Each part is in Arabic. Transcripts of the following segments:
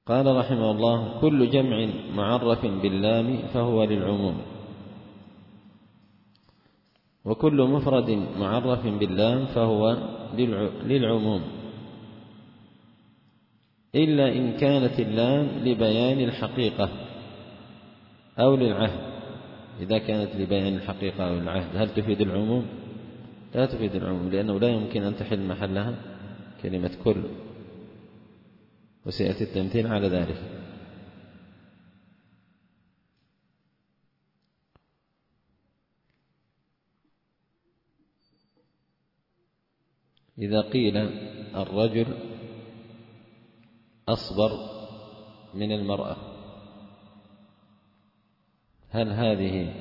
قال رحمه الله: كل جمع معرف باللام فهو للعموم، وكل مفرد معرف باللام فهو للعموم، إلا إن كانت اللام لبيان الحقيقة أو للعهد. إذا كانت لبيان الحقيقة أو العهد هل تفيد العموم؟ لا تفيد العموم، لأنه لا يمكن أن تحل محلها كلمة كل، وسيأتي التمثيل على ذلك. إذا قيل الرجل أصبر من المرأة، هل هذه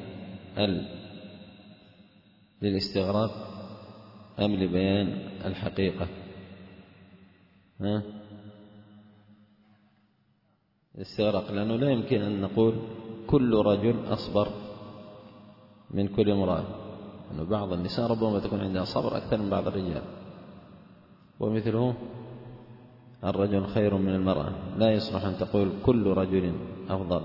للاستغراق أم لبيان الحقيقة؟ الاستغراق، لأنه لا يمكن أن نقول كل رجل أصبر من كل امرأة، لأنه بعض النساء ربما تكون عندها صبر أكثر من بعض الرجال، ومثله الرجل خير من المرأة، لا يصلح أن تقول كل رجل أفضل.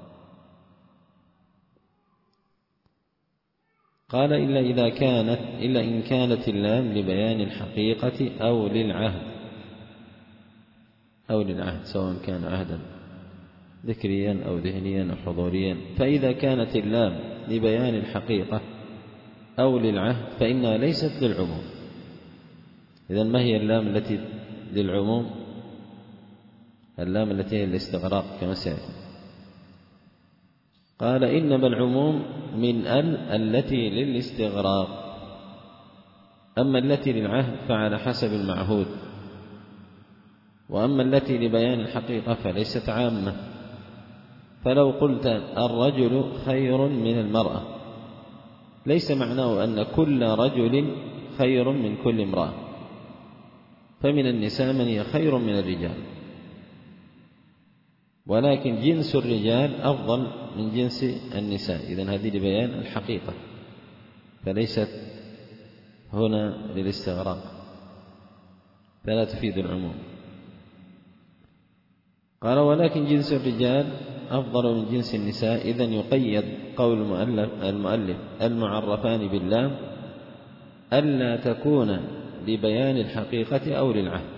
قال: إلا إن كانت اللام لبيان الحقيقة أو للعهد سواء كان عهدا ذكريا أو ذهنيا أو حضوريا. فإذا كانت اللام لبيان الحقيقة أو للعهد فإنها ليست للعموم. إذن ما هي اللام التي للعموم؟ اللام التي هي الاستغراق كما سيأتي. قال: إنما العموم من التي للاستغراق، أما التي للعهد فعلى حسب المعهود، وأما التي لبيان الحقيقة فليست عامة. فلو قلت الرجل خير من المرأة ليس معناه أن كل رجل خير من كل امرأة، فمن النساء من هي خير من الرجال، ولكن جنس الرجال أفضل من جنس النساء. إذن هذه لبيان الحقيقة، فليست هنا للاستغراق، فلا تفيد العموم. قال: ولكن جنس الرجال أفضل من جنس النساء. إذن يقيد قول المؤلف المعرفان باللام ألا تكون لبيان الحقيقة أو للعهد.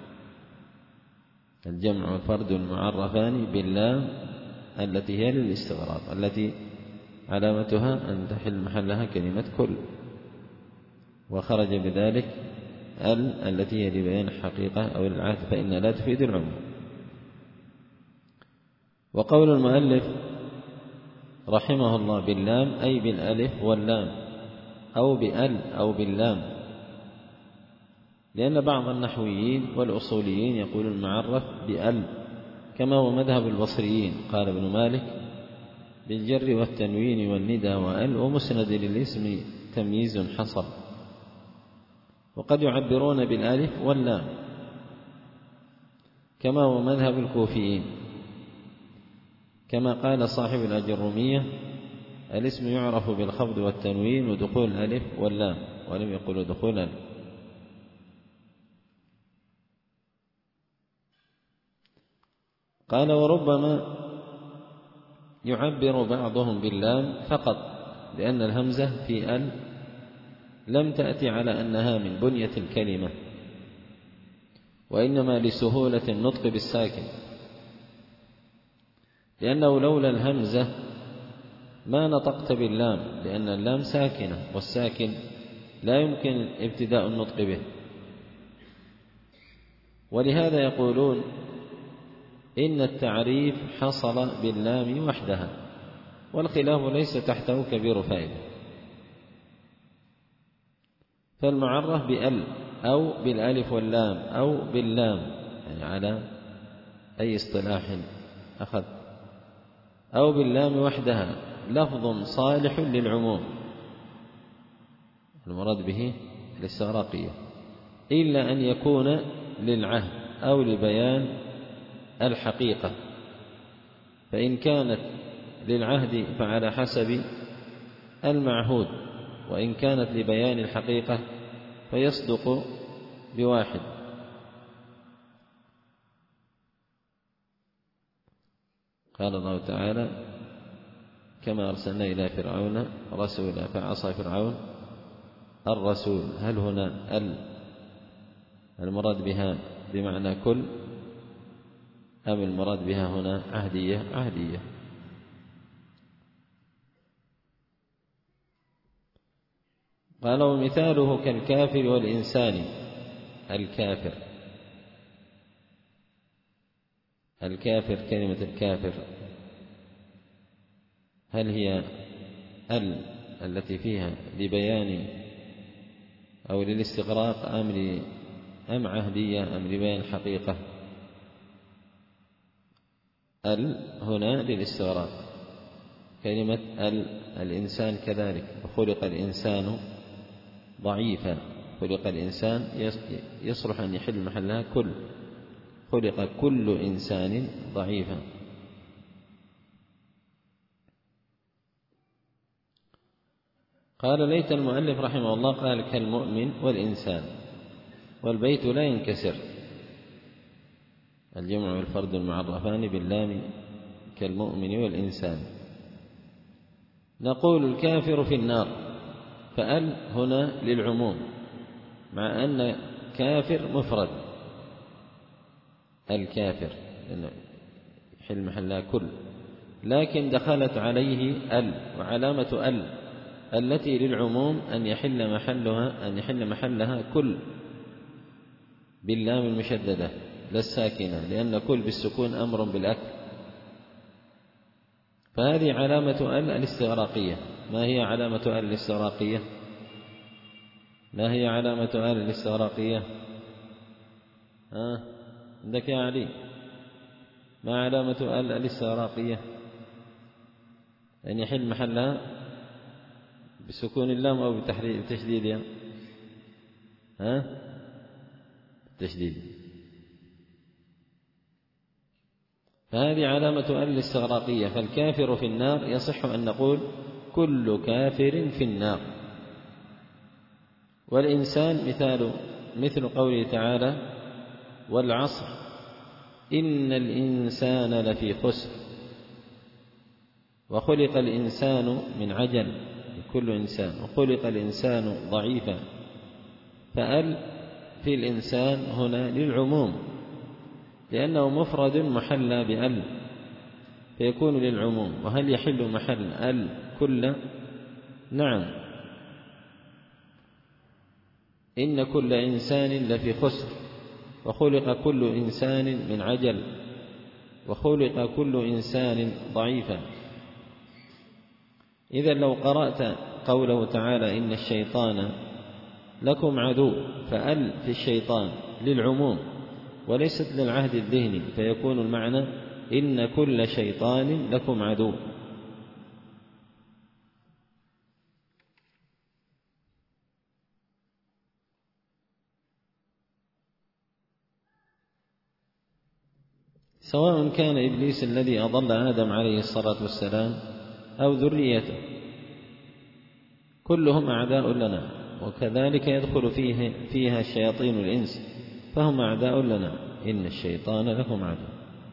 الجمع والفرد المعرفان باللام التي هي للاستغراق، التي علامتها أن تحل محلها كلمة كل، وخرج بذلك التي هي لبيان الحقيقة أو العهد فإن لا تفيد العموم. وقول المؤلف رحمه الله باللام أي بالألف واللام أو بأل أو باللام، لأن بعض النحويين والأصوليين يقول المعرف بأل كما هو مذهب البصريين. قال ابن مالك: بالجر والتنوين والندى وأل ومسند للاسم تمييز حصل. وقد يعبرون بالألف واللام كما هو مذهب الكوفيين، كما قال صاحب الأجرومية: الاسم يعرف بالخفض والتنوين ودخول الألف واللام، ولم يقولوا دخول الألف. قال: وربما يعبر بعضهم باللام فقط، لأن الهمزة في ال لم تأتي على أنها من بنية الكلمة، وإنما لسهولة النطق بالساكن، لأنه لولا الهمزة ما نطقت باللام، لأن اللام ساكنة، والساكن لا يمكن ابتداء النطق به. ولهذا يقولون إن التعريف حصل باللام وحدها، والخلاف ليس تحته كبير فائدة. فالمعرف بأل أو بالألف واللام أو باللام، يعني على أي اصطلاح أخذ، أو باللام وحدها، لفظ صالح للعموم، المراد به الاستغراقية، إلا أن يكون للعهد أو لبيان الحقيقة. فإن كانت للعهد فعلى حسب المعهود، وإن كانت لبيان الحقيقة فيصدق بواحد. قال الله تعالى: كما أرسلنا إلى فرعون رسولا فعصى فرعون الرسول. هل هنا المراد بها بمعنى كل، أم المراد بها هنا عهدية؟ عهدية. قال: ومثاله كالكافر والإنسان. الكافر كلمة الكافر هل هي التي فيها لبيان أو للاستغراق أم عهدية أم لبيان الحقيقة؟ هنا للاستغراق. كلمة الإنسان كذلك، وخلق الإنسان ضعيفا. خلق الإنسان يصلح أن يحل محلها كل، خلق كل إنسان ضعيفا. قال: ليت المؤلف رحمه الله قال كالمؤمن والإنسان، والبيت لا ينكسر، الجمع والفرد المعرفان باللام كالمؤمن والإنسان. نقول: الكافر في النار، فأل هنا للعموم، مع أن كافر مفرد، الكافر يحل محلها كل، لكن دخلت عليه وعلامة التي للعموم أن يحل محلها كل باللام المشددة لا الساكنة، لأن كل بالسكون أمر بالأكل. فهذه علامة الاستغراقية. ما هي علامة الاستغراقية؟ ما هي علامة الاستغراقية؟ عندك يا علي؟ ما علامة الاستغراقية؟ أن يحل محلها بسكون اللام أو بتشديدها؟ تشديد. فهذه علامة الاستغراقية. فالكافر في النار يصح أن نقول كل كافر في النار. والإنسان مثل قوله تعالى: والعصر إن الإنسان لفي خسر. وخلق الإنسان من عجل، كل إنسان، وخلق الإنسان ضعيفا. فأل في الإنسان هنا للعموم، لأنه مفرد محلى بأل، فيكون للعموم. وهل يحل محل كل؟ نعم. إن كل إنسان لفي خسر، وخلق كل إنسان من عجل، وخلق كل إنسان ضعيفا. إذا لو قرأت قوله تعالى: إن الشيطان لكم عدو، فأل في الشيطان للعموم وليست للعهد الذهني، فيكون المعنى إن كل شيطان لكم عدو. سواء كان إبليس الذي أضل آدم عليه الصلاة والسلام أو ذريته، كلهم أعداء لنا، وكذلك يدخل فيها شياطين الإنس، فهم أعداء لنا. إن الشيطان لكم عدو.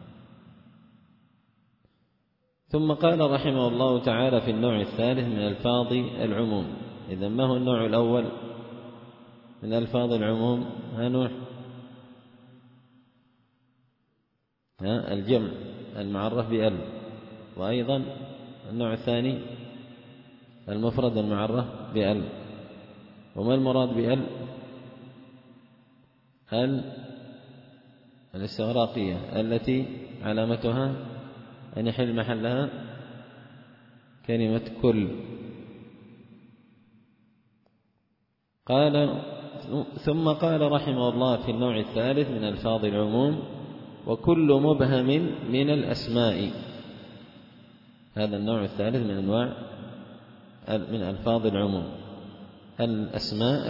ثم قال رحمه الله تعالى في النوع الثالث من ألفاظ العموم. إذن ما هو النوع الأول من ألفاظ العموم؟ نوح الجمع المعرف بأل. وأيضا النوع الثاني المفرد المعرف بأل. وما المراد بأل؟ الاستغراقية التي علامتها أن يحل محلها كلمة كل. قال: ثم قال رحمه الله في النوع الثالث من ألفاظ العموم: وكل مبهم من الأسماء. هذا النوع الثالث من أنواع من ألفاظ العموم، الأسماء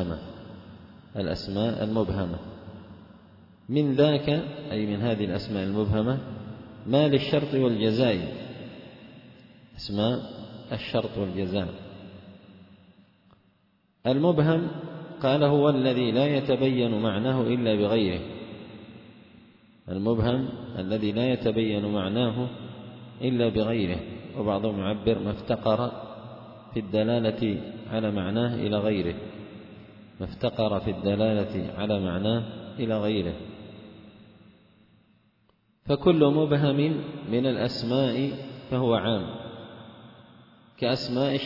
المبهمة. من ذاك أي من هذه الأسماء المبهمة ما للشرط والجزاء، اسماء الشرط والجزاء. المبهم قال هو الذي لا يتبين معناه إلا بغيره. المبهم الذي لا يتبين معناه إلا بغيره. وبعضهم يعبر ما افتقر في الدلالة على معناه إلى غيره، ما افتقر في الدلالة على معناه إلى غيره. فكل مبهم من الأسماء فهو عام، كأسماء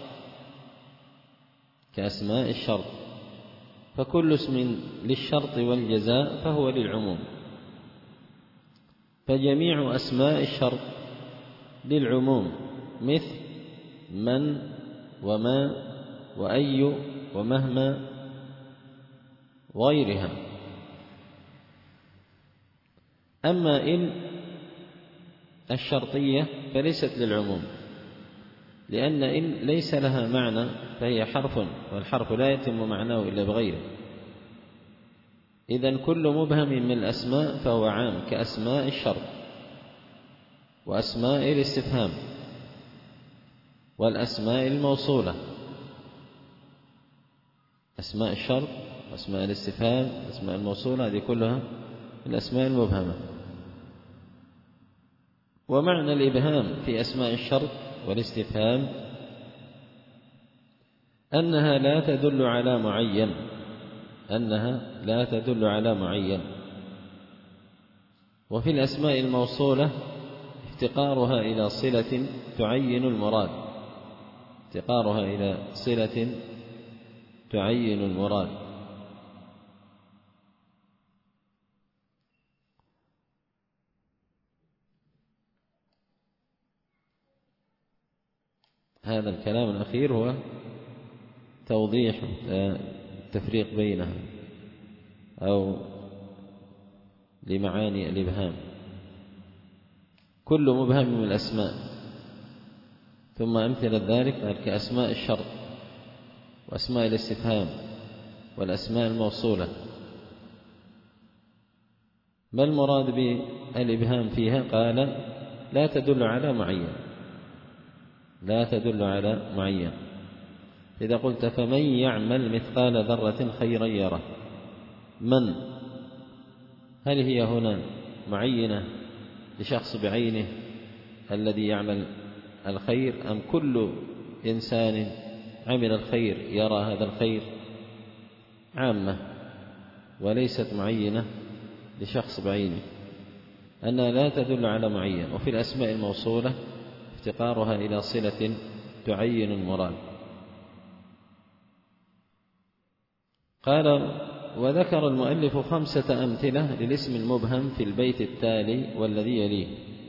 الشرط، فكل اسم للشرط والجزاء فهو للعموم. فجميع أسماء الشرط للعموم، مثل من وما وأي ومهما وغيرها. أما إن الشرطية فليست للعموم، لأن إن ليس لها معنى فهي حرف، والحرف لا يتم معناه إلا بغيره. إذن كل مبهم من الأسماء فهو عام، كأسماء الشرط وأسماء الاستفهام والأسماء الموصولة. أسماء الشرط وأسماء الاستفهام والأسماء الموصولة هذه كلها من الأسماء المبهمة. ومعنى الإبهام في أسماء الشرط والاستفهام أنها لا تدل على معين. وفي الأسماء الموصولة افتقارها إلى صلة تعين المراد، هذا الكلام الأخير هو توضيح التفريق بينها أو لمعاني الإبهام. كل مبهم من الأسماء، ثم أمثلة ذلك قال كأسماء الشرط وأسماء الاستفهام والأسماء الموصولة. ما المراد بالإبهام فيها؟ قال لا تدل على معين. إذا قلت فمن يعمل مثقال ذرة خيرا يره، من هل هي هنا معينة لشخص بعينه الذي يعمل الخير، أم كل إنسان عمل الخير يرى هذا الخير؟ عامة وليست معينة لشخص بعينه، أنها لا تدل على معين. وفي الأسماء الموصولة افتقارها إلى صلة تعين المراد. قال وذكر المؤلف 5 أمثلة للاسم المبهم في البيت التالي والذي يليه.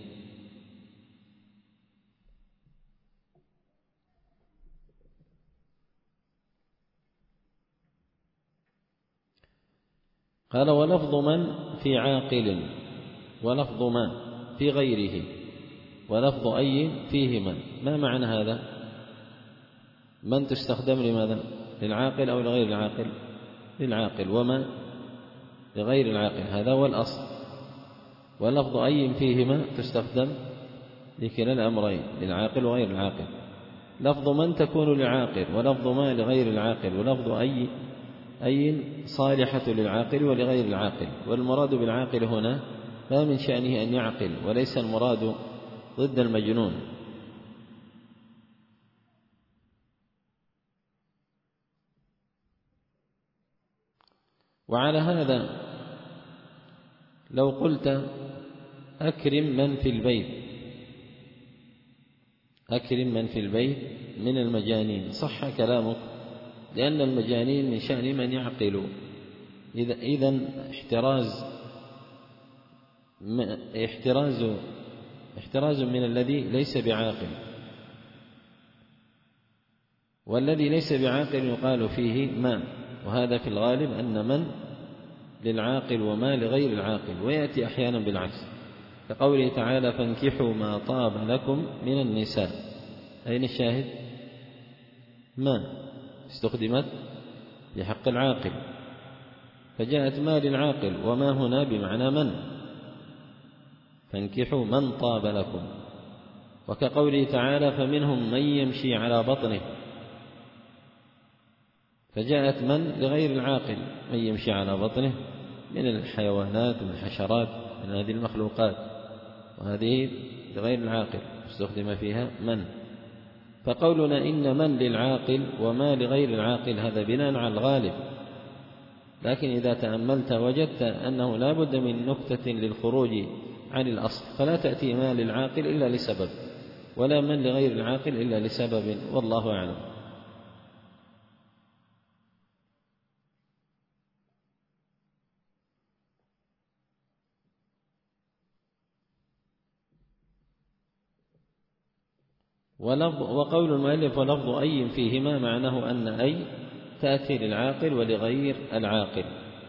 قال ولفظ من في عاقل، ولفظ ما في غيره، ولفظ أي فيه من. ما معنى هذا؟ من تستخدم لماذا؟ للعاقل أو لغير العاقل؟ للعاقل. وما لغير العاقل، هذا هو الأصل. ولفظ أي فيهما تستخدم لكلا الأمرين، للعاقل وغير العاقل. لفظ من تكون للعاقل، ولفظ ما لغير العاقل، ولفظ أي صالحة للعاقل ولغير العاقل. والمراد بالعاقل هنا ما من شأنه أن يعقل، وليس المراد ضد المجنون. وعلى هذا لو قلت أكرم من في البيت من المجانين صح كلامك، لأن المجانين من شأن من يعقل. إذن احتراز من الذي ليس بعاقل. والذي ليس بعاقل يقال فيه ما، وهذا في الغالب أن من للعاقل وما لغير العاقل. ويأتي أحيانا بالعكس، كقوله تعالى فانكحوا ما طاب لكم من النساء. أين الشاهد؟ ما استخدمت في حق العاقل، فجاءت ما للعاقل، وما هنا بمعنى من، فانكحوا من طاب لكم. وكقوله تعالى فمنهم من يمشي على بطنه، فجاءت من لغير العاقل، من يمشي على بطنه من الحيوانات ومن الحشرات من هذه المخلوقات. وهذه لغير العاقل استخدم فيها من. فقولنا إن من للعاقل وما لغير العاقل هذا بناء على الغالب، لكن إذا تأملت وجدت أنه لا بد من نكتة للخروج عن الأصل، فلا تأتي ما للعاقل إلا لسبب، ولا من لغير العاقل إلا لسبب، والله أعلم. وقول المؤلف ولفظ أي فيهما معناه أن أي تأتي للعاقل ولغير العاقل.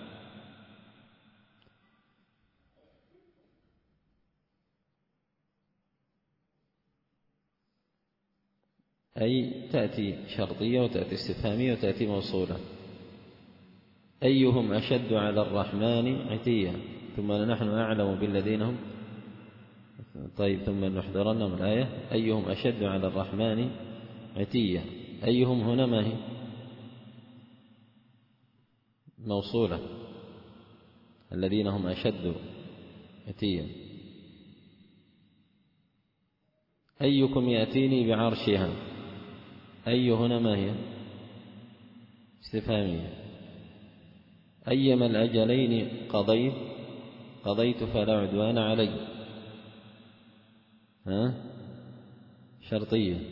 أي تأتي شرطية وتأتي استفهامية وتأتي موصولة. أيهم أشد على الرحمن عتيا ثم نحن أعلم بالذين هم. طيب ثم نحضرنهم الآية أيهم أشد على الرحمن عتيا. أيهم هنا ما هي؟ موصولة، الذين هم أشد عتيا. أيكم يأتيني بعرشها. أي هنا ما هي؟ استفهامية. أيما الأجلين قضيت فلا عدوان علي. شرطية.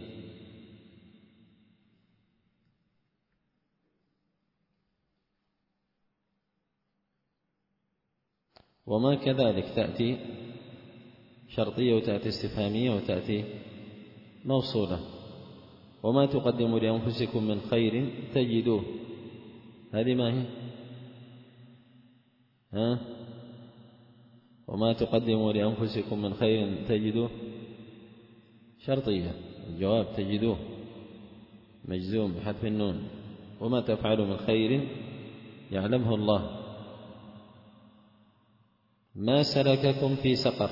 وما كذلك تأتي شرطية وتأتي استفهامية وتأتي موصولة. وما تقدموا لأنفسكم من خير تجدوه. هذه ما هي؟ وما تقدموا لأنفسكم من خير تجدوه شرطية. الجواب تجدوه مجزوم بحذف النون. وما تفعلوا من خير يعلمه الله. ما سلككم في سقر.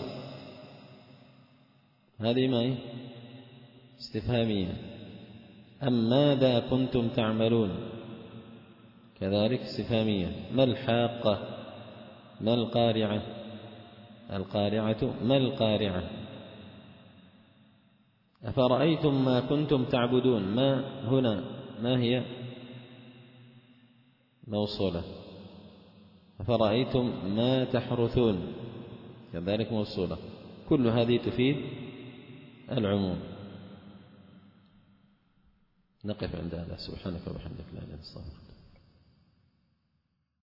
هذه ما هي؟ استفهامية. أم ماذا كنتم تعملون. كذلك استفهامية. ما الحاقة. ما القارعة. القارعة. ما القارعة. أفرأيتم ما كنتم تعبدون. ما هنا ما هي؟ موصولة. أفرأيتم ما تحرثون. كذلك موصولة. كل هذه تفيد العموم. نقف عند هذا. سبحانك وبحمدك لا إله إلا أنت.